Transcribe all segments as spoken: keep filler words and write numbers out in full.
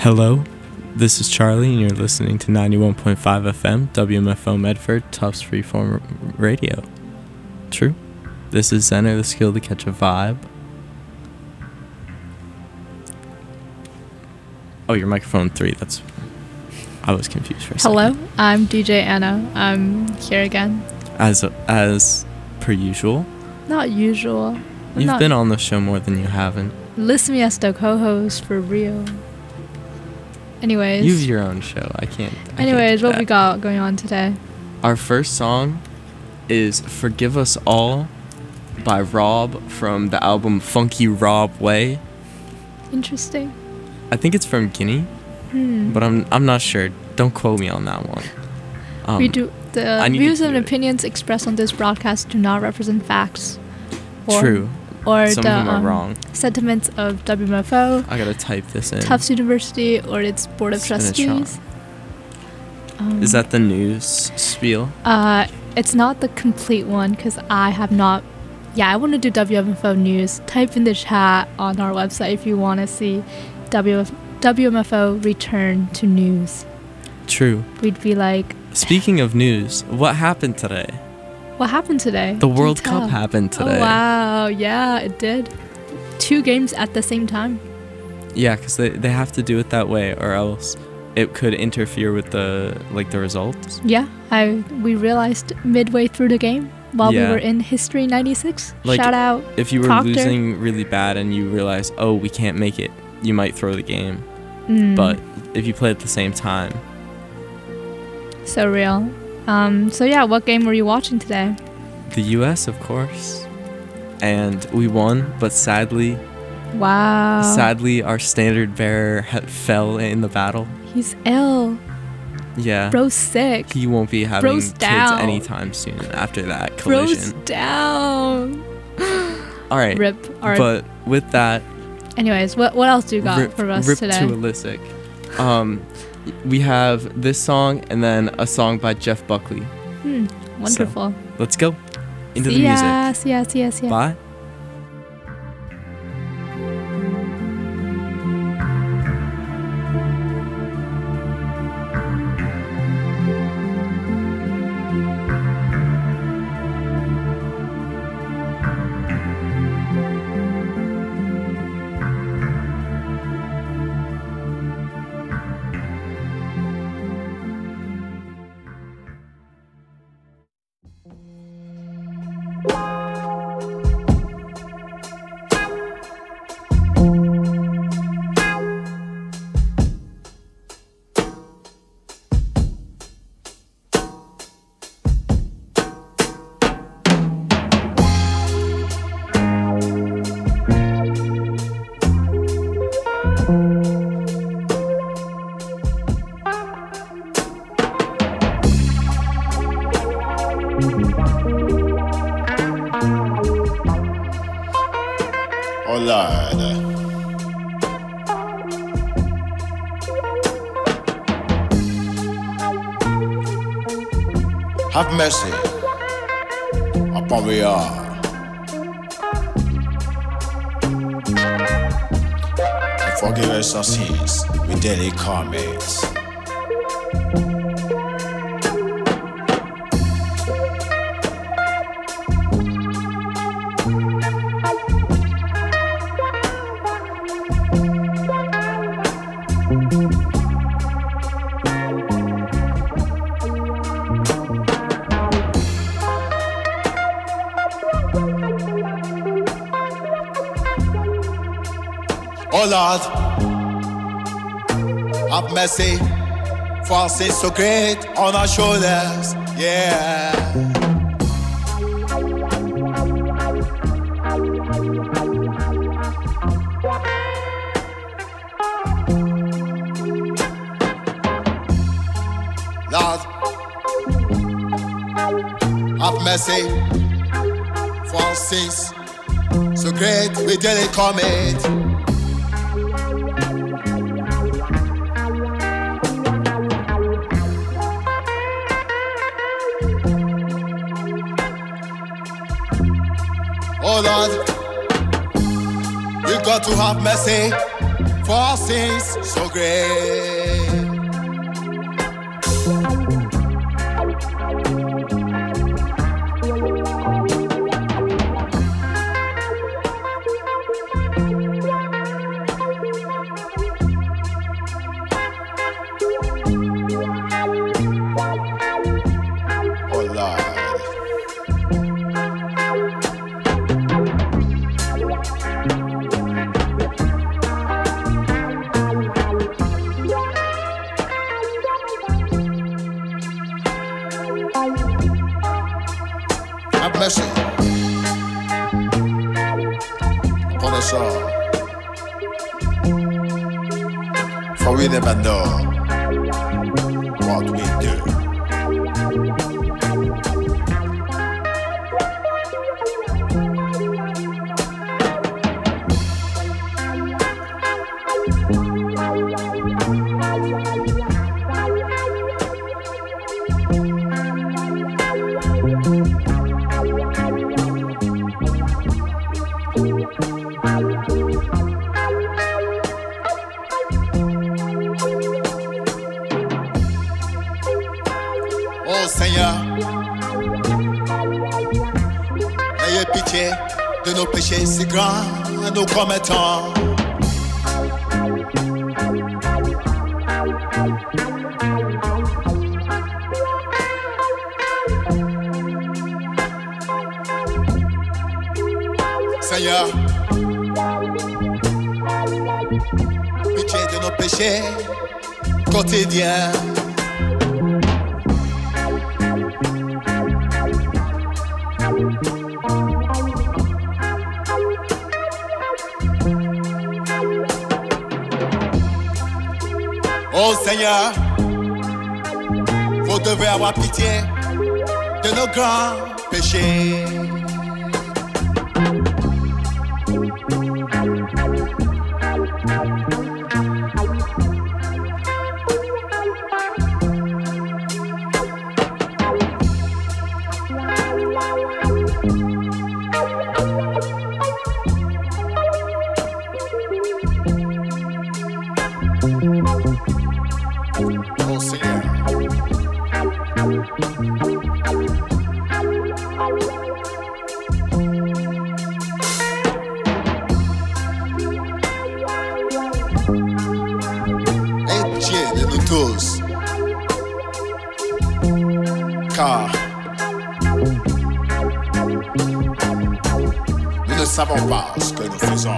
Hello, this is Charlie, and you're listening to ninety-one point five F M, W M F O Medford, Tufts Freeform Radio. True. This is Zenner, the skill to catch a vibe. Oh, your microphone three, that's... I was confused for a Hello, second. I'm D J Anna. I'm here again. As as per usual. Not usual. You've not been on the show more than you haven't. List me as the co-host for real. Anyways. You have your own show. I can't. I Anyways, can't do what that. we got going on today? Our first song is Forgive Us All by Rob from the album Funky Rob Way. Interesting. I think it's from Guinea, Hmm. but I'm I'm not sure. Don't quote me on that one. Um, we do the I need to views and hear it. opinions expressed on this broadcast do not represent facts. Or, True. Or Some the of them are um, wrong. sentiments of W M F O, I gotta type this in. Tufts University, or its board of Spin a trustees. Um, Is that the news spiel? Uh, it's not the complete one because I have not. Yeah, I want to do W M F O news. Type in the chat on our website if you want to see W F- W M F O return to news. True. We'd be like, Speaking of news, what happened today? what happened today? The Do World tell. Cup happened today. Oh, wow. Yeah, it did. Two games at the same time. Yeah, because they, they have to do it that way, or else it could interfere with the like the results. Yeah, I we realized midway through the game while Yeah. we were in History ninety-six. Like, Shout out. If you were Proctor. losing really bad and you realize, oh, we can't make it, you might throw the game. Mm. But if you play at the same time, So real. Um, so yeah, what game were you watching today? the U S, of course, and we won. But sadly, Wow. sadly, our standard bearer ha- fell in the battle. He's ill. Yeah, Bro's sick. he won't be having Bro's kids down. anytime soon after that Bro's collision. down. All right, Rip. All right. but with that, Anyways, what what else do you got rip, for us rip today? to Illicit. Um, we have this song and then a song by Jeff Buckley. Hmm. Wonderful. Let's go into see the music. ya, see ya, see ya, see ya. Bye. Oh Lord. Have mercy upon we all. And forgive us our sins, we daily commit. Oh Lord, have mercy, for our sins so great on our shoulders, yeah. Lord, have mercy, for our sins so great we daily commit. Oh Lord, you got to have mercy, for sins so great. Mercy upon us all, for we never know what we do. Oh Seigneur, ayez pitié de nos péchés si grands, nous commettons. Seigneur, pitié de nos péchés quotidiens. Oh Seigneur, vous devez avoir pitié de nos grands péchés. Oh Seigneur, aie pitié de nous tous, car nous ne savons pas ce que nous faisons.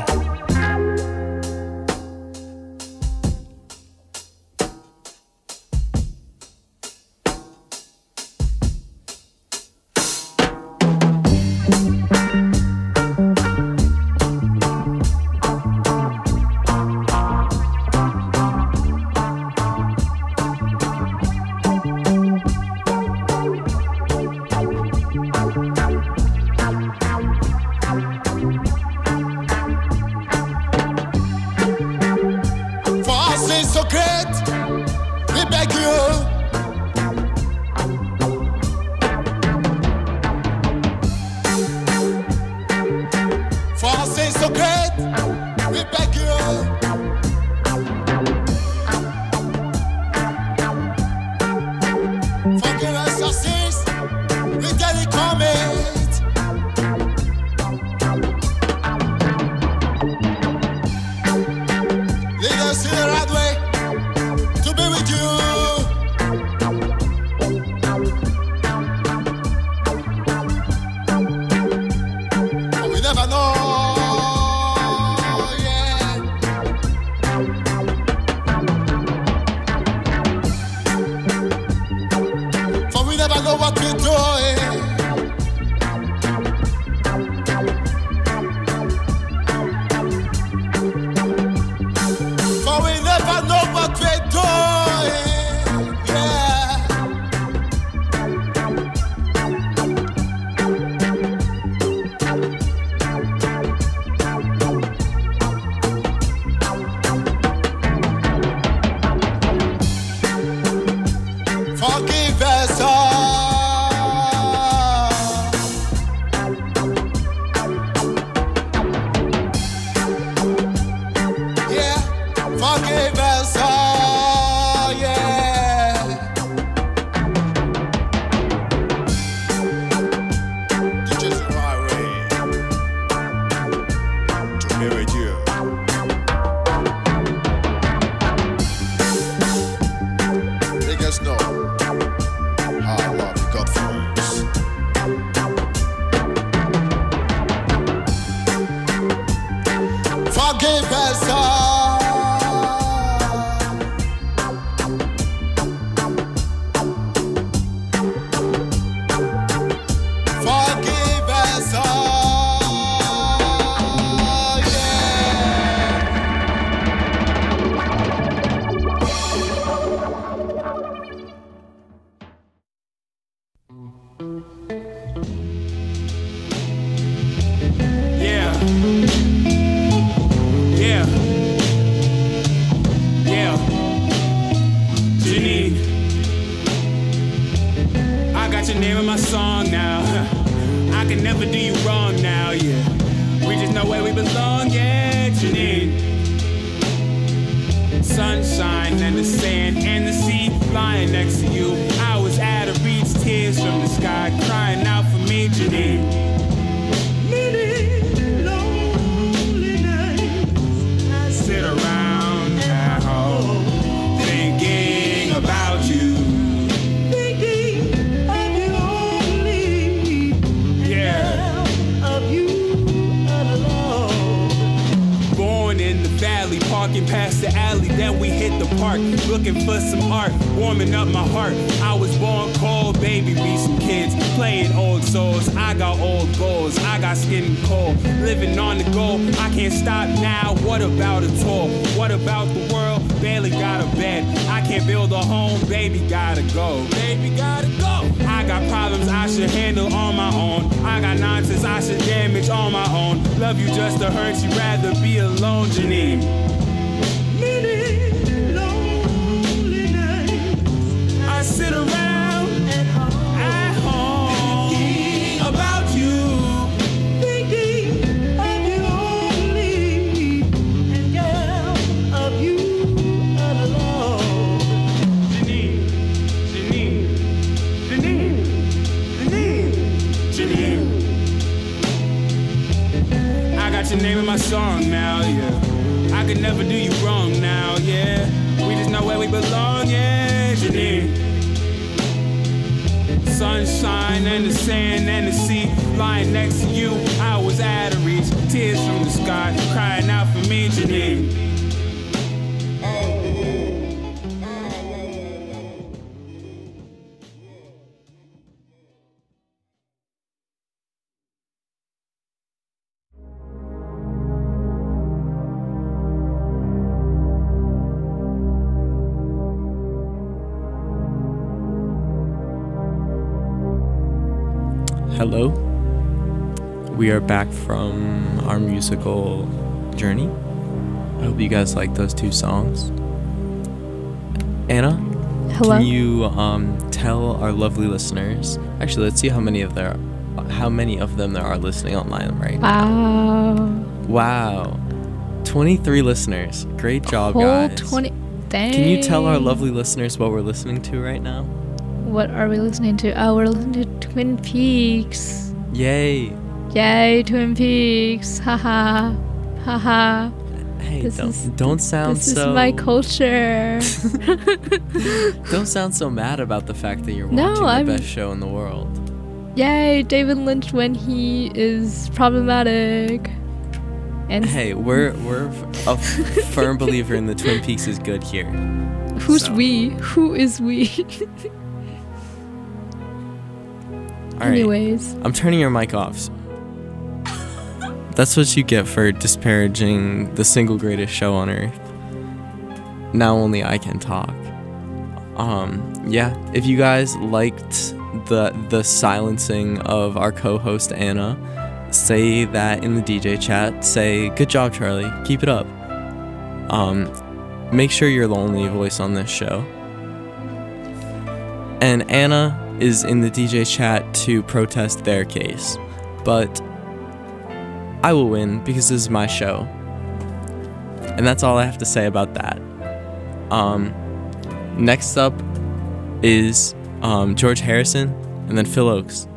So great, we beg you. For sin so great, we beg you. Forgive us our sins, we daily commit. Lead us in the right way. What we're doing, for we never know what we're doing. Yeah. Forgive us all. name of my song now. I can never do you wrong now, yeah. We just know where we belong, yeah, Janine. Sunshine and the sand and the sea lying next to you. I was out of reach, tears from the sky crying out for me, Janine. Many lonely nights I sit around at home thinking about you. Thinking of you only. Yeah. Of you alone. Born in the valley, parking past the alley, then we hit the park, looking for some art, warming up my heart. I was born cold, baby, we some kids, playing old souls. I got old goals, I got skin cold, living on the go. I can't stop now, what about a tour? What about the world? Barely got a bed, I can't build a home, baby, gotta go. Baby, gotta go. I got problems I should handle on my own. I got nonsense I should damage on my own. Love you just to hurt you, rather be alone, Janine. I sit around at home, at home thinking about you, thinking of you only, and girl, of you alone. Janine, Janine, Janine, Janine, Janine. I got your name in my song now, yeah. I could never do you wrong now, yeah. We just know where we belong, yeah, Janine. Sunshine and the sand and the sea lying next to you. I was out of reach, tears from the sky crying out for me, Janine. Hello. We are back from our musical journey. I hope you guys like those two songs. Anna, Hello. can you um, tell our lovely listeners? Actually, let's see how many of there, how many of them there are listening online right Wow. now. Wow, twenty-three listeners. Great job, Whole guys. twenty. Dang. Can you tell our lovely listeners what we're listening to right now? What are we listening to? Oh, we're listening to Twin Peaks. Yay! Yay, Twin Peaks. Haha. Haha. Hey, This don't is- don't sound This so. is my culture. Don't sound so mad about the fact that you're No, watching the I'm- best show in the world. Yay, David Lynch when he is problematic. And Hey, we're we're a firm believer in the Twin Peaks is good here. who's so. we? Who is we? All right, Anyways. I'm turning your mic off. That's what you get for disparaging the single greatest show on earth. Now only I can talk. Um, yeah, if you guys liked the the silencing of our co-host Anna, say that in the D J chat. Say, good job, Charlie. Keep it up. Um, make sure you're the only voice on this show. And Anna is in the D J chat to protest their case. But I will win because this is my show. And that's all I have to say about that. Um, next up is um, George Harrison and then Phil Oakes.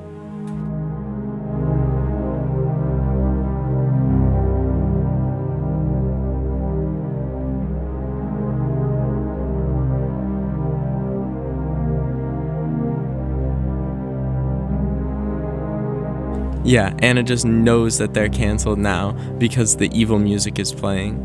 Yeah, Anna just knows that they're canceled now because the evil music is playing.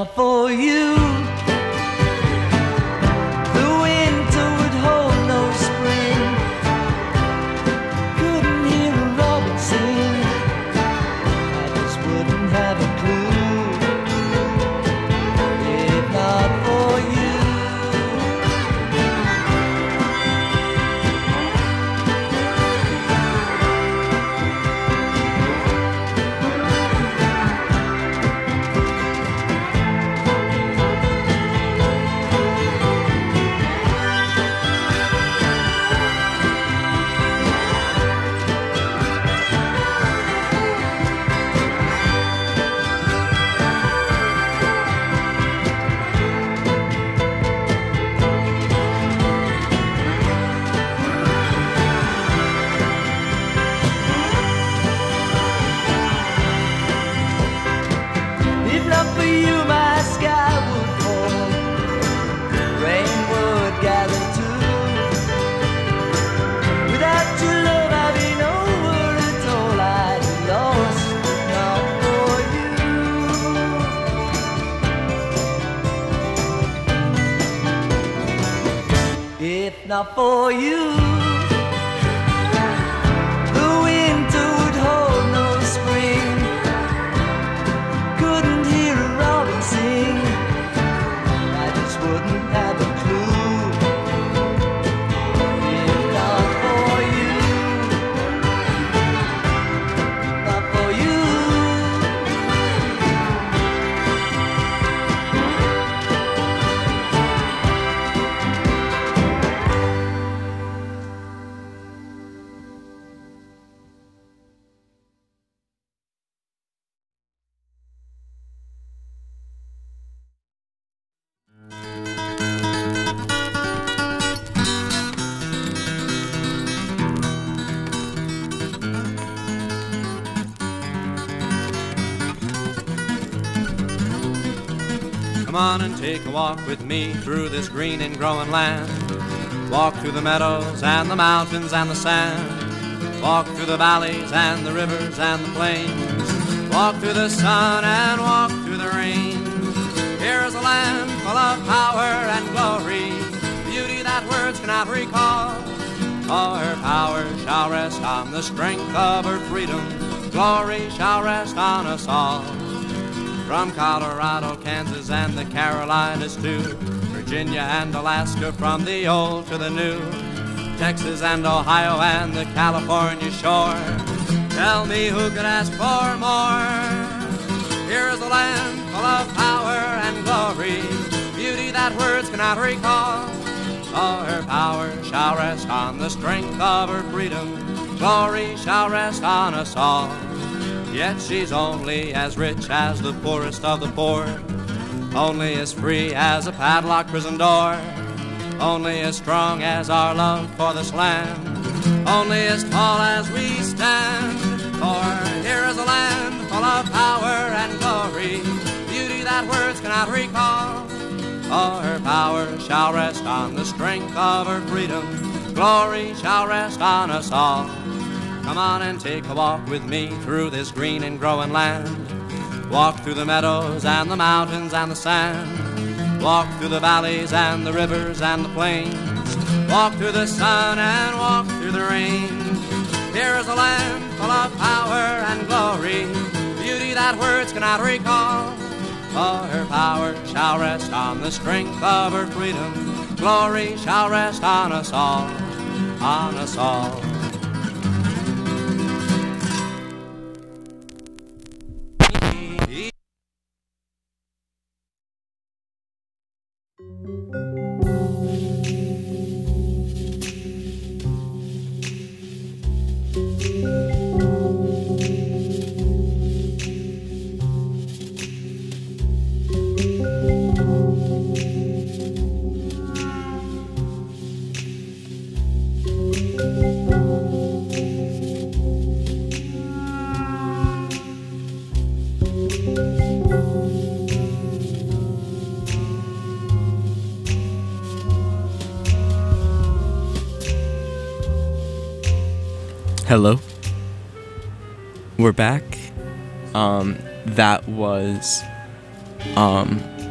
not for you, the winter would hold no spring. Couldn't hear a robin sing, I just wouldn't have a clue. If not for you. If not for you, my sky would fall, rain would gather too. Without your love, I'd be nowhere at all. I'd be lost if not for you. If not for you, the winter would hold no spring. Couldn't hear a robin sing, I just wouldn't have a clue. If not for you, not for you. Come on and take a walk with me through this green and growing land. Walk through the meadows and the mountains and the sand. Walk through the valleys and the rivers and the plains. Walk through the sun and walk through the rain. Here is a land full of power and glory, beauty that words cannot recall. All her power shall rest on the strength of her freedom. Glory shall rest on us all. From Colorado, Kansas, and the Carolinas too, Virginia and Alaska, from the old to the new, Texas and Ohio and the California shore. Tell me who could ask for more? Here is a land full of power and glory, beauty that words cannot recall. All her power shall rest on the strength of her freedom. Glory shall rest on us all. Yet she's only as rich as the poorest of the poor, only as free as a padlocked prison door, only as strong as our love for this land, only as tall as we stand. For here is a land full of power and glory, beauty that words cannot recall. All her power shall rest on the strength of her freedom. Glory shall rest on us all. Come on and take a walk with me through this green and growing land. Walk through the meadows and the mountains and the sand. Walk through the valleys and the rivers and the plains. Walk through the sun and walk through the rain. Here is a land full of power and glory, beauty that words cannot recall. All her power shall rest on the strength of her freedom. Glory shall rest on us all, on us all. Hello. We're back. Um, that was um,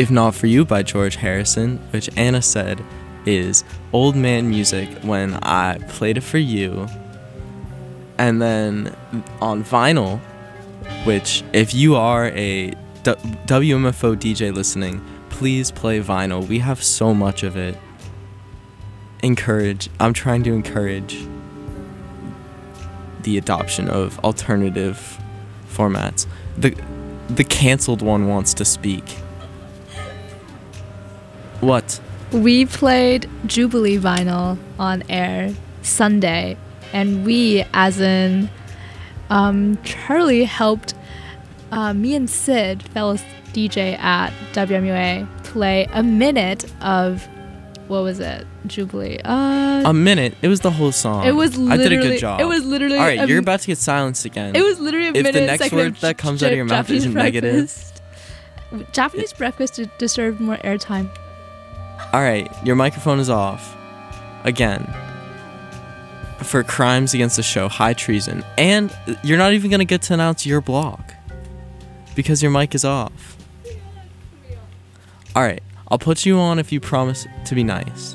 If Not For You by George Harrison, which Anna said is old man music when I played it for you. And then on vinyl, which if you are a D- W M F O D J listening, please play vinyl. We have so much of it. Encourage, I'm trying to encourage the adoption of alternative formats. The the canceled one wants to speak. What? We played Jubilee vinyl on air Sunday, and we, as in um, Charlie, helped uh, me and Sid, fellow D J at W M U A, play a minute of, what was it? Jubilee. Uh, A minute. It was the whole song. It was I did a literally- good job. it was literally All right, a you're m- about to get silenced again. It was literally a If minute. the next second word of that comes J- out of your mouth Japanese isn't negative. breakfast. Japanese breakfast de- deserved more airtime. All right, your microphone is off. Again. For crimes against the show, high treason. And you're not even going to get to announce your blog. Because your mic is off. All right, I'll put you on if you promise to be nice.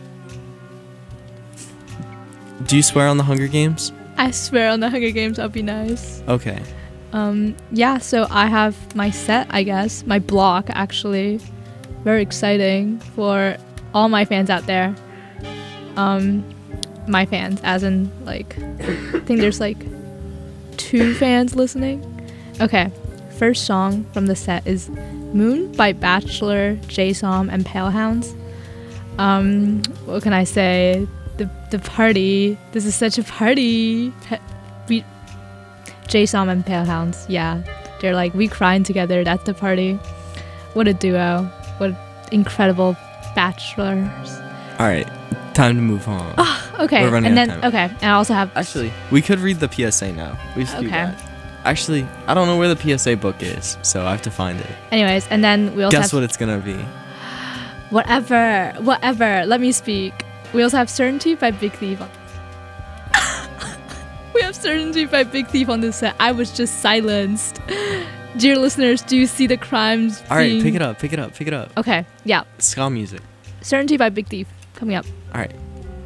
Do you swear on the Hunger Games? I swear on the Hunger Games, I'll be nice. Okay. Um, yeah, so I have my set, I guess, my block actually. Very exciting for all my fans out there. Um, my fans, as in, like, I think there's like two fans listening. Okay, first song from the set is Moon by Bachelor, J-Som, and Palehounds. Um, what can I say? The the party. This is such a party. Pe- we, J-Som and Palehounds. Yeah, they're like we crying together. That's the party. What a duo. What incredible bachelors. All right, time to move on. Okay, We're running and out then of time. okay, and I also have Actually, we could read the P S A now. We should do Okay. that. Actually, I don't know where the P S A book is, so I have to find it. anyways, and then we also Guess have what it's gonna be. whatever, whatever. Let me speak. We also have Certainty by Big Thief. On- we have Certainty by Big Thief on this set. I was just silenced. Dear listeners, do you see the crimes? All right, being- pick it up, pick it up, pick it up. Okay, yeah. Ska music. Certainty by Big Thief coming up. All right.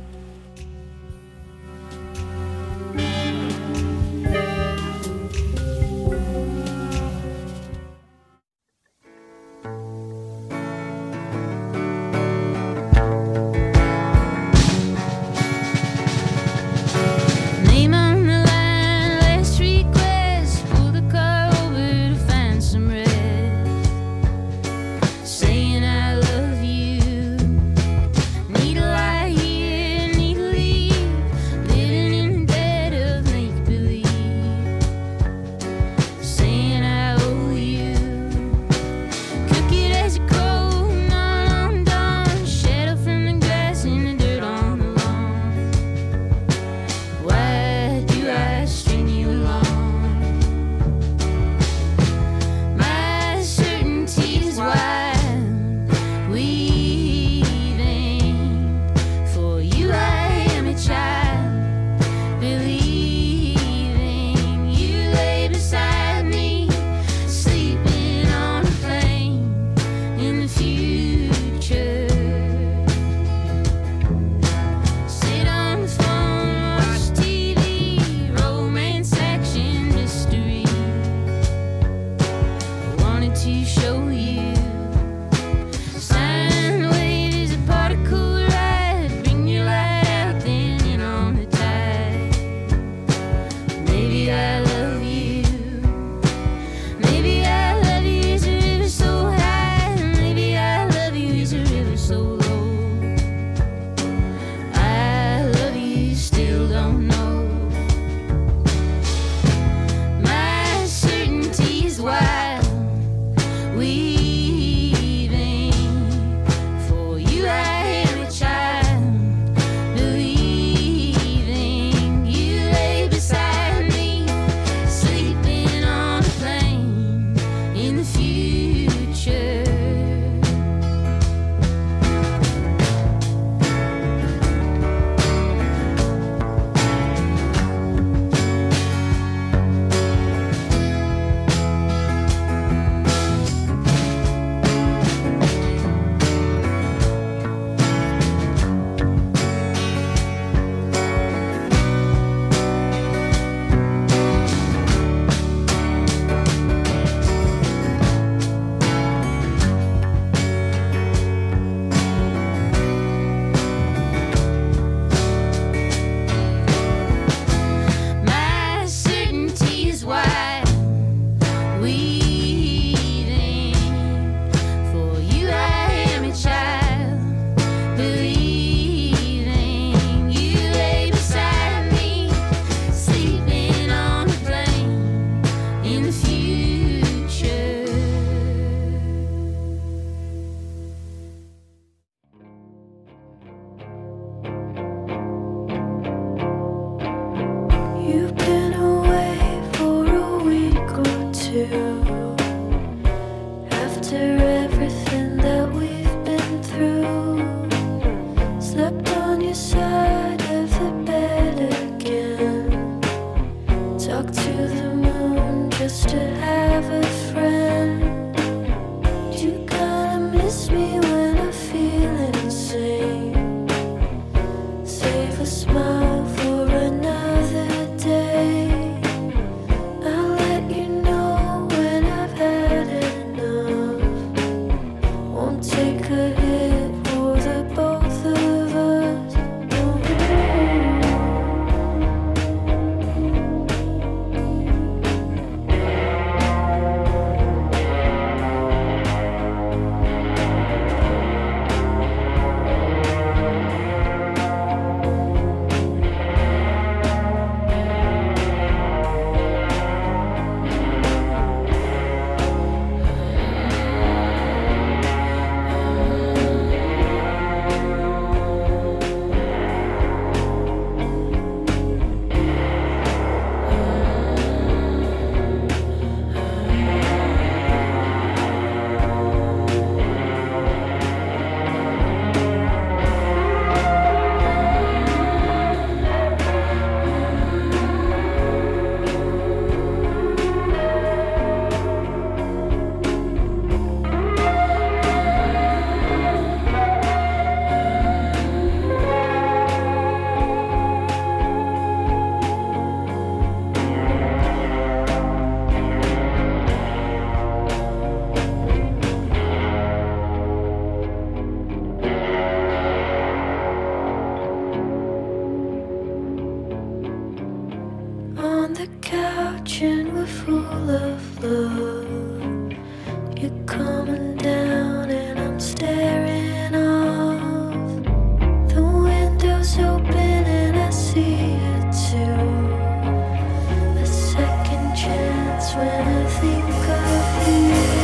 Name on the line, last request. Pull the car over to find some rest. Saying I love you. Need a light You've been away for a week or two. After everything that we've been through, slept on your side of the bed again. Talk to the moon just to have a friend. You kinda miss me when I feel insane. Save a smile for another day. I'll let you know when I've had enough. Won't take a hit for the both of us. On the couch and we're full of love. You're coming down and I'm staring off. The window's open and I see it too. A second chance when I think of you.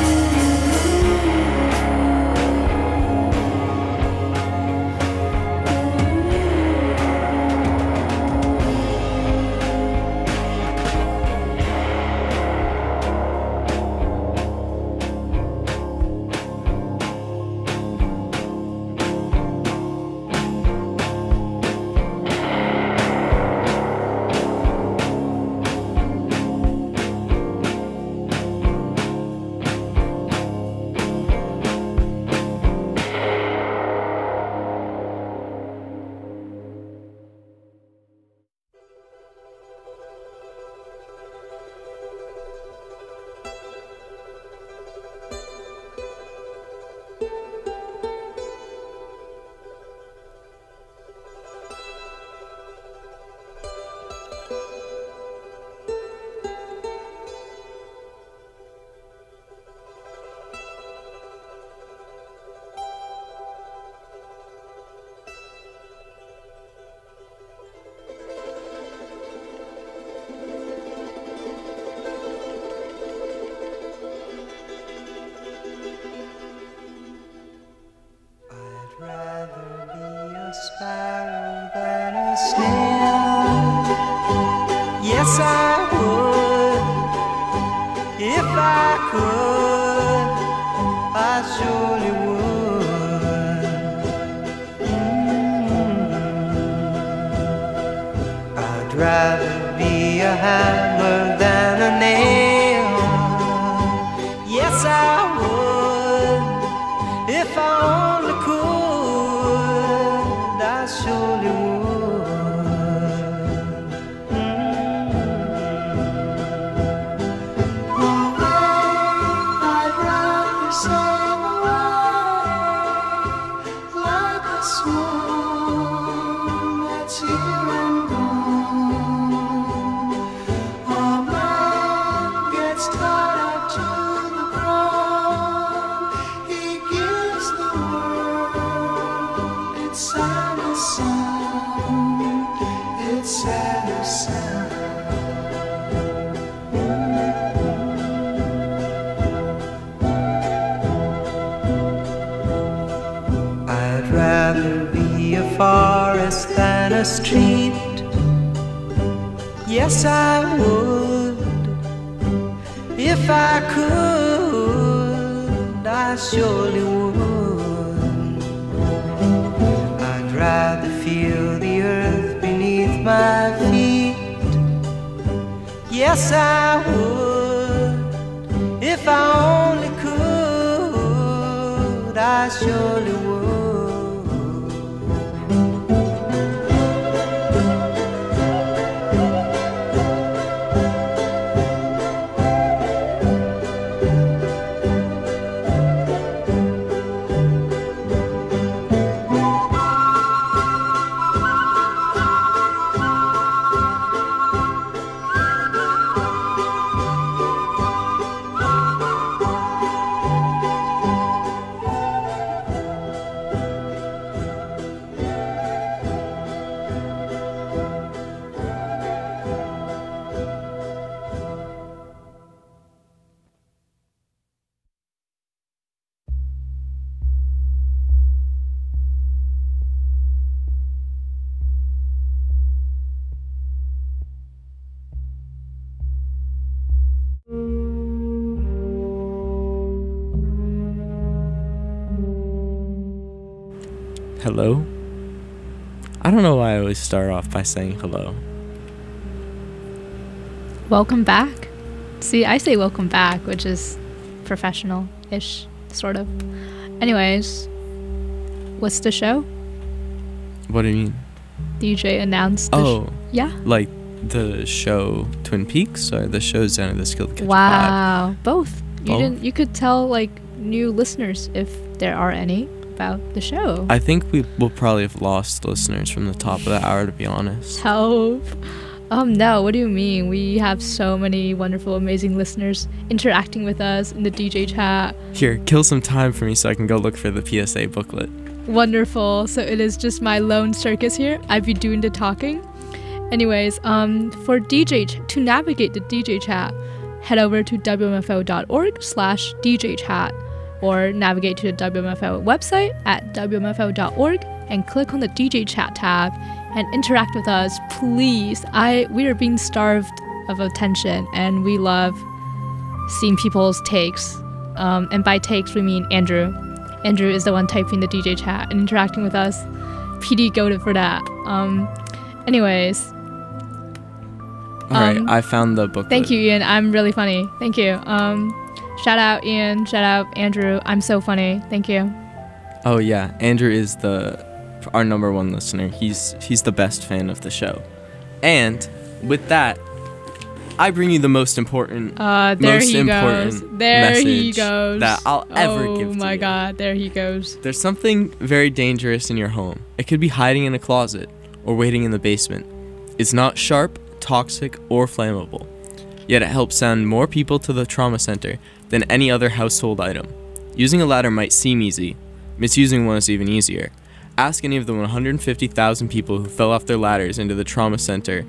Sparrow than a snail. Yes, I would. If I could, I surely would. Mm-hmm. I'd rather be a hammer than a nail. Yes, I would. If I only could, I surely would. Mm-hmm. I'd rather sail away like a swan that's here and gone. A man gets tied up to the ground. He gives the world its saddest sound, its saddest sound. I'd rather be a forest than a street. Yes, I would. If I could, I surely would. I'd rather feel the earth beneath my feet. Yes, I would. If I only could, I surely would. Hello? I don't know why I always start off by saying hello. Welcome back. See, I say welcome back, which is professional-ish, sort of. Anyways, what's the show? What do you mean? D J announced the Oh, sh- yeah. like the show Twin Peaks or the show Zen of the Skilled Kitchen Pod? Wow, both. You Both? didn't. You could tell like new listeners if there are any about the show. I think we will probably have lost listeners from the top of the hour, to be honest. Help. Um, no, what do you mean? We have so many wonderful, amazing listeners interacting with us in the D J chat. Here, kill some time for me so I can go look for the P S A booklet. Wonderful. So it is just my lone circus here. I'd be doing the talking. Anyways, um, for D J ch- to navigate the D J chat, head over to w m f o dot org slash D J chat or navigate to the W M F O website at w m f o dot org and click on the D J chat tab and interact with us, please. I we are being starved of attention and we love seeing people's takes. Um, and by takes we mean Andrew. Andrew is the one typing the D J chat and interacting with us. P D goated for that. Um, anyways. All right, Um, I found the booklet. Thank you, Ian. I'm really funny. Thank you. Um, shout out Ian. Shout out Andrew. I'm so funny. Thank you. Oh yeah, Andrew is the our number one listener. He's he's the best fan of the show. And with that, I bring you the most important Uh, there most he important goes. There he message goes. that I'll ever oh give to my you. God. There he goes. There's something very dangerous in your home. It could be hiding in a closet or waiting in the basement. It's not sharp, toxic, or flammable. Yet it helps send more people to the trauma center than any other household item. Using a ladder might seem easy. Misusing one is even easier. Ask any of the one hundred fifty thousand people who fell off their ladders into the trauma center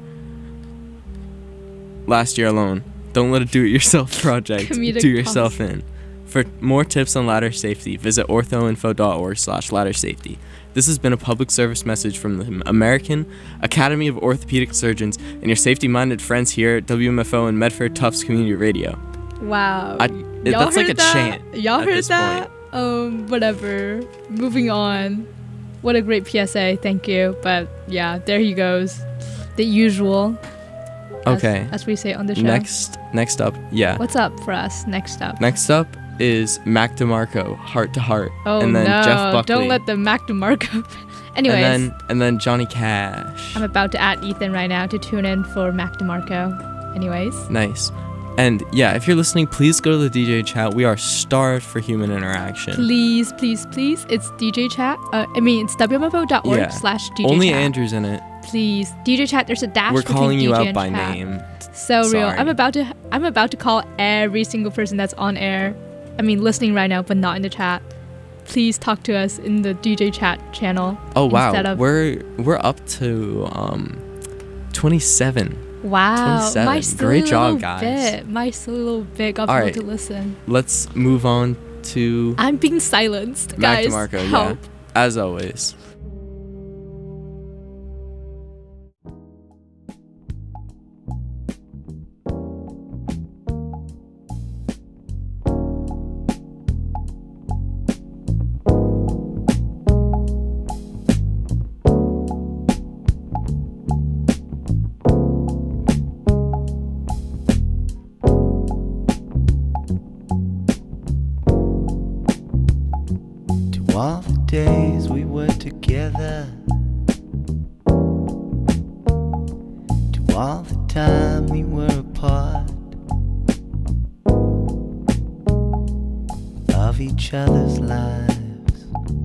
last year alone. Don't let a do-it-yourself project Comedic do yourself pause. in. For more tips on ladder safety, visit orthoinfo dot org slash ladder safety. This has been a public service message from the American Academy of Orthopedic Surgeons and your safety-minded friends here at W M F O and Medford Tufts Community Radio. Wow. I- it- Y'all that's like heard a that? chant Y'all at heard this that? Um, whatever. Moving on. What a great P S A. Thank you. But yeah, there he goes. The usual. as- Okay. As, we say on the show. Next, next up, yeah. What's up for us? Next up. Next up is Mac DeMarco, Heart to Heart, Oh and then no! Jeff Buckley, Don't let the Mac DeMarco. Anyways, and then and then Johnny Cash. I'm about to add Ethan right now to tune in for Mac DeMarco. Anyways, Nice. And yeah, if you're listening, please go to the D J chat. We are starved for human interaction. please, please, please, it's D J chat. Uh, I mean, it's w m f o dot org Yeah. slash D J Only chat. Andrew's in it. Please, D J chat. There's a dash. We're between calling you D J out and by chat. name. So real. Sorry. I'm about to. I'm about to call every single person that's on air. I mean, listening right now, but not in the chat. Please talk to us in the D J chat channel. Oh wow, instead of- we're we're up to um, twenty-seven. Wow, my twenty-seven. silly Great job, little guys. bit. My silly little bit got All people right. to listen. Let's move on to I'm being silenced, Mac guys. DeMarco. Help. Yeah, as always. all the days we were together, to all the time we were apart of each other's lives,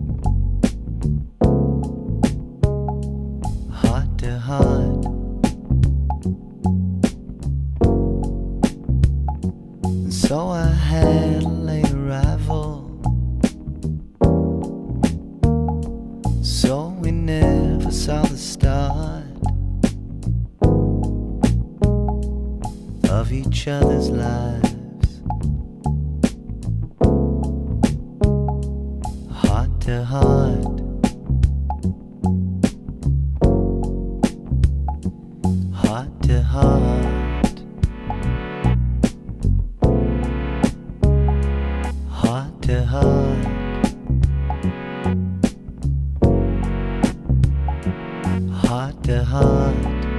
heart to heart. And so I had a late arrival, so we never saw the start of each other's lives, heart to heart, heart to heart, heart to heart. Heart to heart,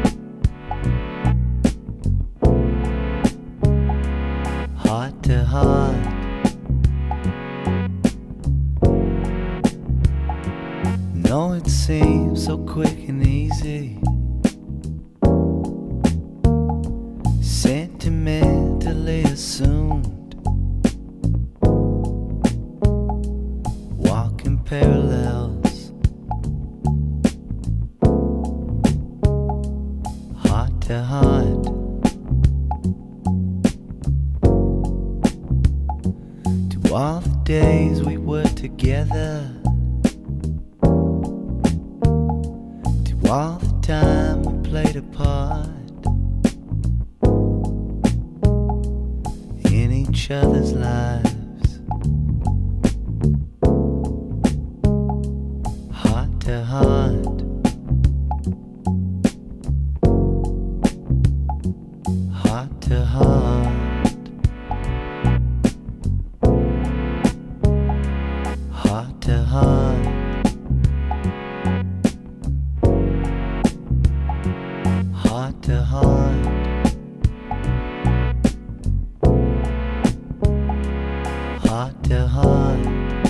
heart to heart. No, it seems so quick and easy, sentimentally assumed, walking parallels, heart to heart. To all the days we were together, to all the time we played a part in each other's lives, heart to heart, heart to heart, heart to heart, heart to heart, heart to heart,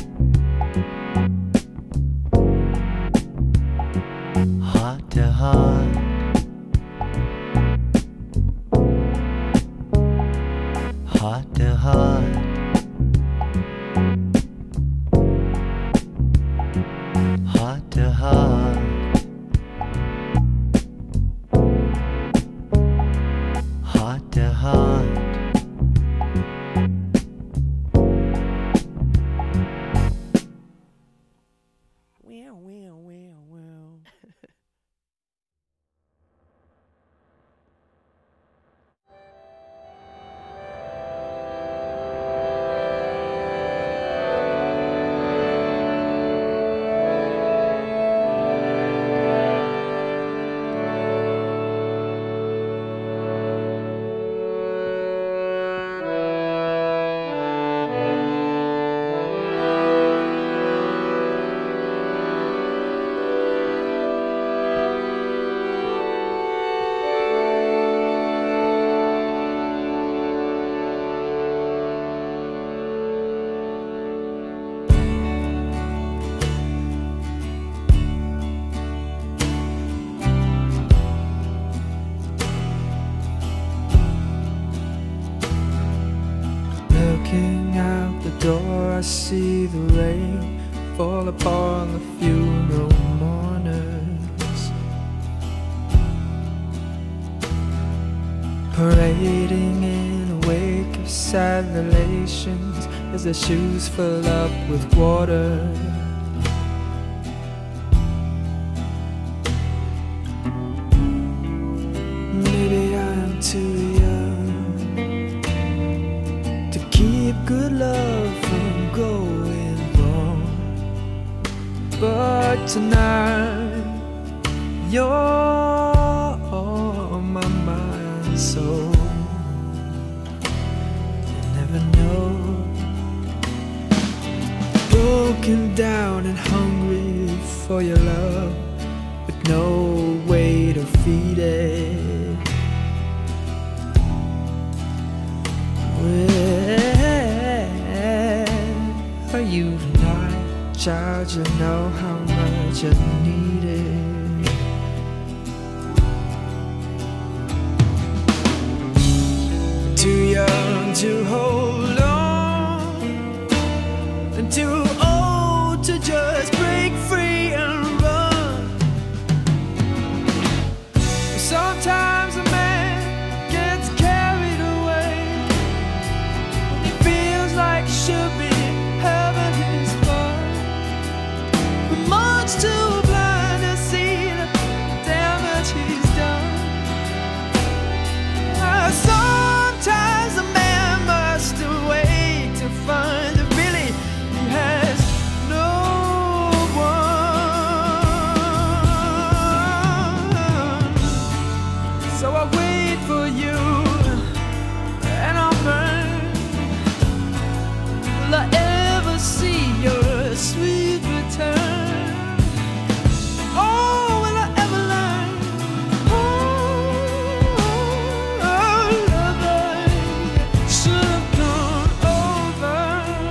heart to heart, heart to heart, heart to heart, heart to heart. Well, well, well, well. Looking out the door, I see the rain fall upon the funeral mourners, parading in a wake of sad relations as their shoes fill up with water. Maybe I'm too young to keep good love from going wrong, but tonight you're on my mind and soul. You never know, broken down and hungry for your love, with no way to feed it. Where are you tonight, child? but you know how much you need it. Too young to hold on, and too old to just break free and run. Sometimes a man gets carried away when he feels like he should be having his fun, but much too blind to see the damage he's done. Uh, sometimes a man must wait to find that really he has no one. So I wait for you, and I'll burn. Will I ever see your sweet return? Oh, will I ever learn? Oh, lover, should have gone over.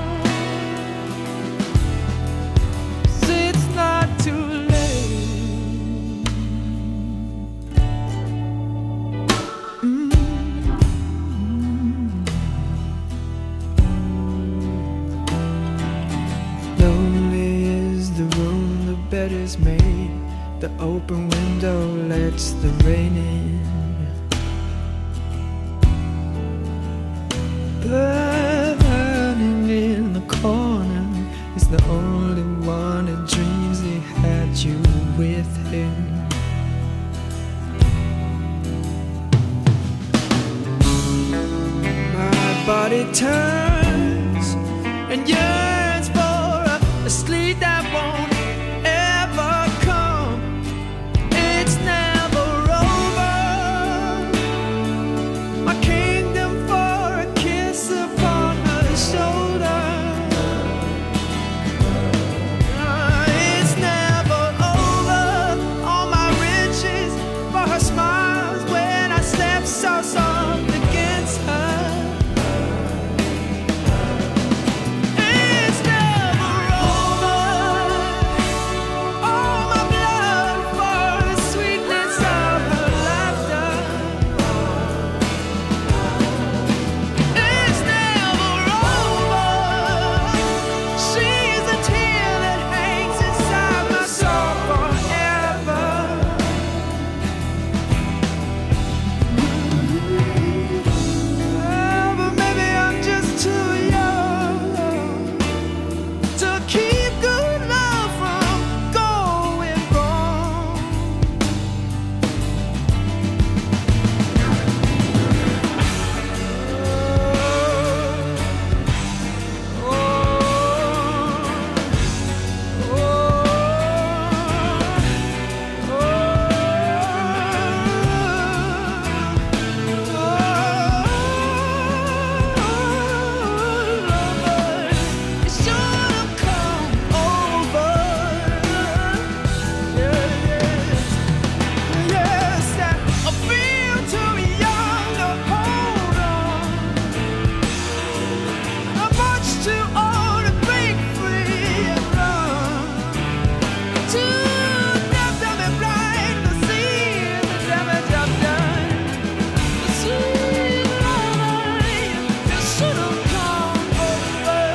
See, it's not too late. Lonely is the room the bed is made. The open window lets the rain in. Burning in the corner is the only one that dreams he had you with him. My body turns and yearns for a, a sleep that won't ever come. It's never over. My kingdom for a kiss upon her shoulder. Uh, it's never over. All my riches for her smiles when I step so soft against her. It's never over. All my blood for the sweetness of her laughter. It's never over. She's a tear that hangs inside my soul forever. Well, but maybe I'm just too young to keep good love from going wrong. Oh, oh, it should have come over. Yeah, yeah. Yes, that I feel too young to hold on. I'm much too old to break free and run. Too deaf, dumb, and blind to see the damage I've done. Sweet lover, you should have come over.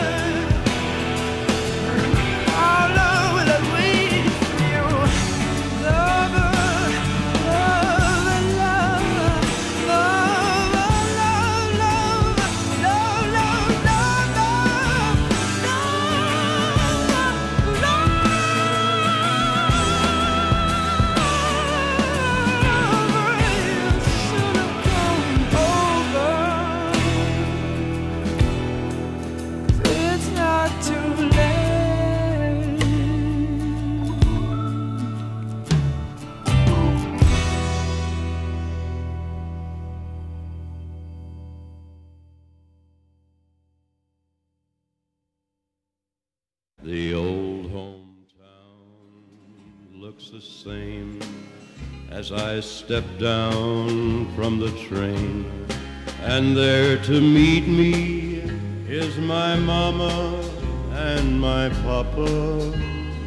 How long will I wait for you, lover, lover, lover, lover, lover, lover, lover, it's not too late. The old hometown looks the same as I step down from the train, and there to meet me is my mama and my papa.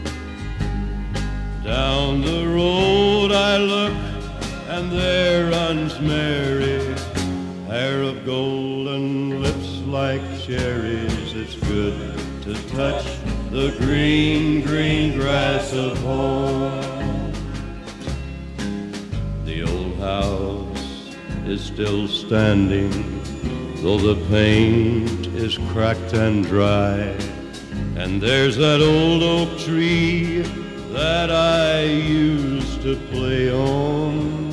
Down the road I look, and there runs Mary, hair of golden, lips like cherries. It's good to touch the green, green grass of home. The old house is still standing, though the paint is cracked and dry. And there's that old oak tree that I used to play on.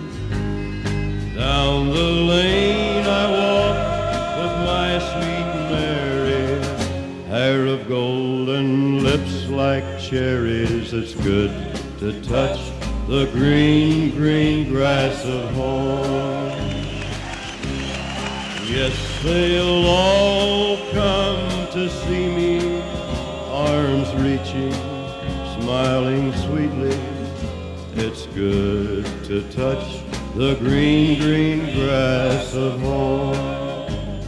Down the lane I walk with my sweet Mary, hair of golden, lips like cherries. It's good to touch the green, green grass of home. Yes, they'll all come to see me, arms reaching, smiling sweetly. It's good to touch the green, green grass of home.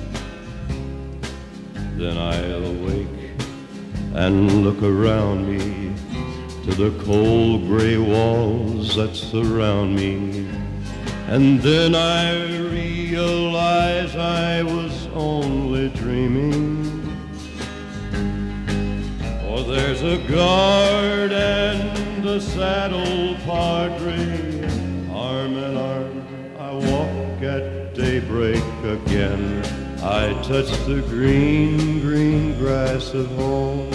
Then I'll awake and look around me to the cold gray walls that surround me. And then I realize I was only dreaming. For there's a guard and a saddle padre, arm in arm I walk at daybreak again. I touch the green, green grass of home.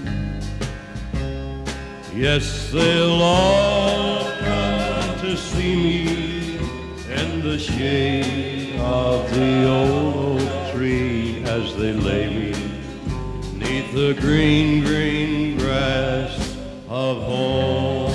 Yes, they'll all come to see me in the shade of the old oak tree as they lay me neath the green, green grass of home.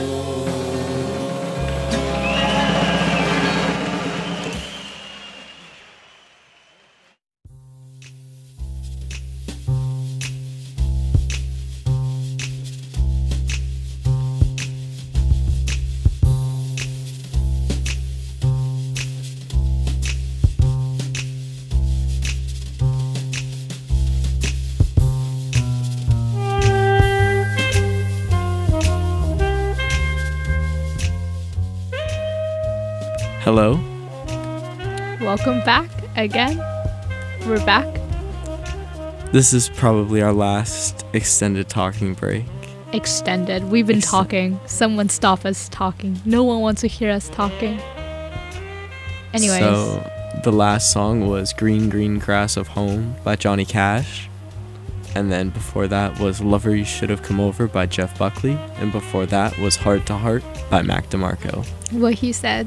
Hello? Welcome back again. We're back. This is probably our last extended talking break. Extended. We've been Extend- talking. Someone stop us talking. No one wants to hear us talking. Anyways. So, the last song was Green Green Grass of Home by Johnny Cash. And then before that was Lover You Should Have Come Over by Jeff Buckley. And before that was Heart to Heart by Mac DeMarco. What he said.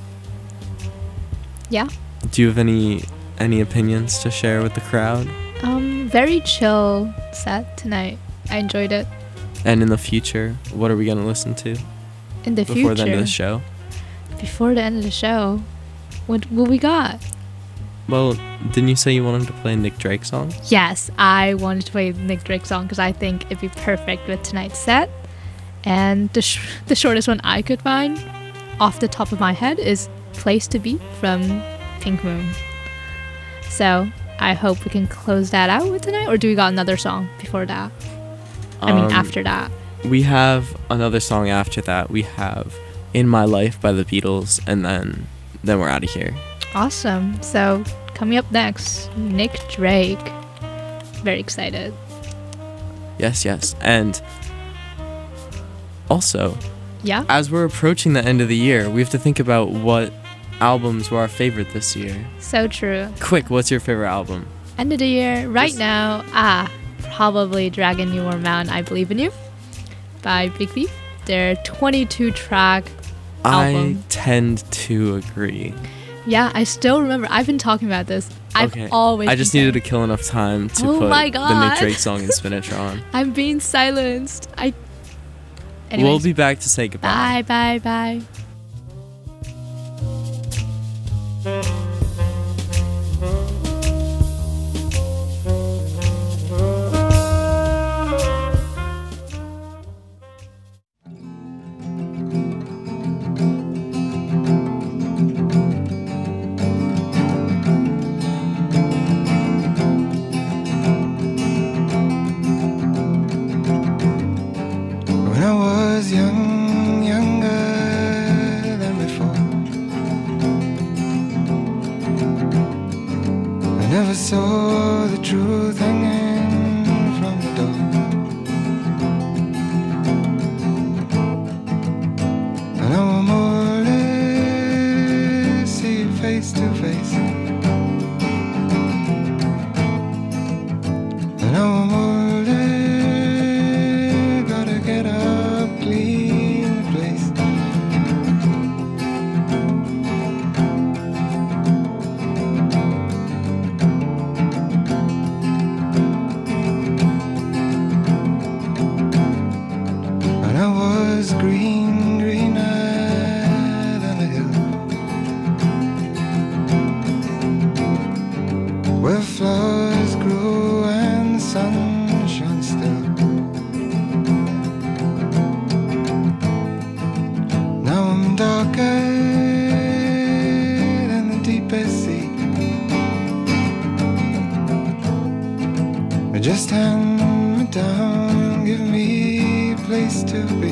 Yeah. Do you have any any opinions to share with the crowd? Um, very chill set tonight. I enjoyed it. And in the future, what are we going to listen to? In the before future. the end of the show? Before the end of the show. What what we got? Well, didn't you say you wanted to play a Nick Drake song? Yes, I wanted to play the Nick Drake song because I think it'd be perfect with tonight's set. And the sh- the shortest one I could find off the top of my head is Place to Be from Pink Moon. So I hope we can close that out with tonight, or do we got another song before that? I mean Um, after that. We have another song after that. We have In My Life by the Beatles, and then then we're out of here. Awesome. So coming up next, Nick Drake. Very excited. Yes, yes. And also, Yeah. as we're approaching the end of the year, we have to think about what albums were our favorite this year. So true. Quick, what's your favorite album? End of the year, right Just- now, ah, probably Dragon You War Mountain, I Believe in You by Big Thief. Their twenty-two track album. I tend to agree. Yeah, I still remember. I've been talking about this. I've Okay. always. I just been needed to saying- kill enough time to Oh put my the Nick God. Drake song in Spinatron. I'm being silenced. I. Anyways, We'll be back to say goodbye. Bye, bye, bye. When I was young Never saw the truth hanging from the door. And I will more or less see you face to face. And I will more or less gotta get up, clean the place. And I was green, greener than the hill, where flowers grew and the sun shone still. Now I'm darker than the deepest sea. Just hand me down, give me a place to be.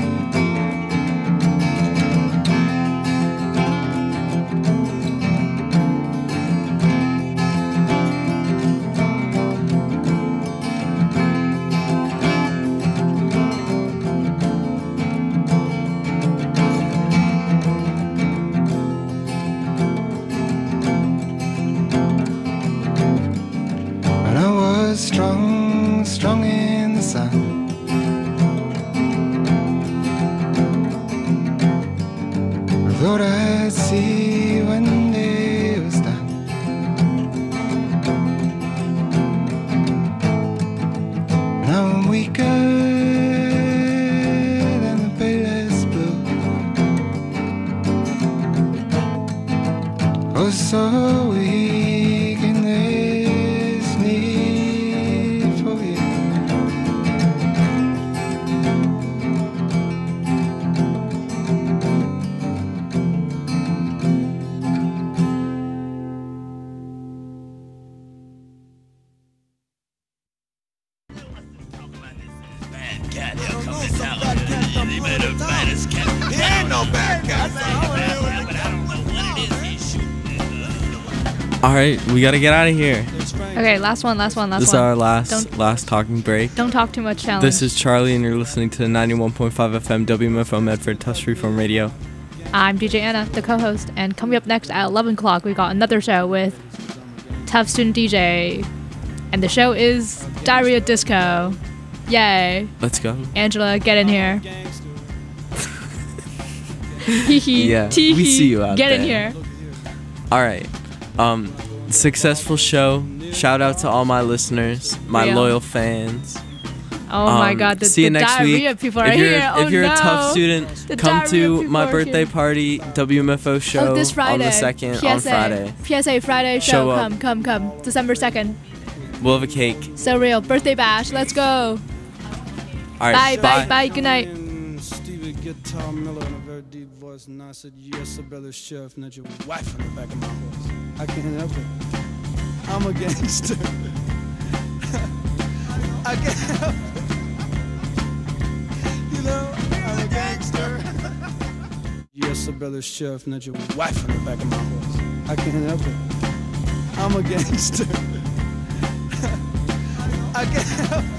And I was strong, strong in the sun. I thought I'd see when day was done. Now I'm weaker than the palest blue. Oh, so weak in this need for you. He ain't no bad guy. All right, we gotta get out of here. Okay, last one, last one, last This is one. our last Don't last talking break. don't talk too much challenge. This is Charlie, and you're listening to ninety-one point five F M W M F O Medford Touch Freeform Radio. I'm D J Anna, the co-host, and coming up next at eleven o'clock, we got another show with Tough Student D J, and the show is Diarrhea Disco. Yay! Let's go. Angela, get in here. Hee hee. Yeah, tee we hee. see you out Get there. in here. All right. Um, successful show. Shout out to all my listeners, my Real. loyal fans. Oh my Um, God, the, see you the next diarrhea week. people are if you're, here. If oh you're no. a tough student, The come diarrhea to people my are birthday here. party, W M F O show Oh, this Friday. on the second P on S A. Friday. P S A Friday show. Show up. come, come, come. December second. We'll have a cake. So real. Birthday bash. Let's go. All right, Bye, bye, bye. Good night. Stevie Guitar Miller in a very deep voice, and I said, yes, sir, brother sheriff, and that's your wife on the back of my horse. I can't help it. I'm a gangster. I can't help it. You know, I'm a gangster. Yes, sir, brother sheriff, and that's your wife on the back of my horse. I can't help it. I'm a gangster. I can't help it.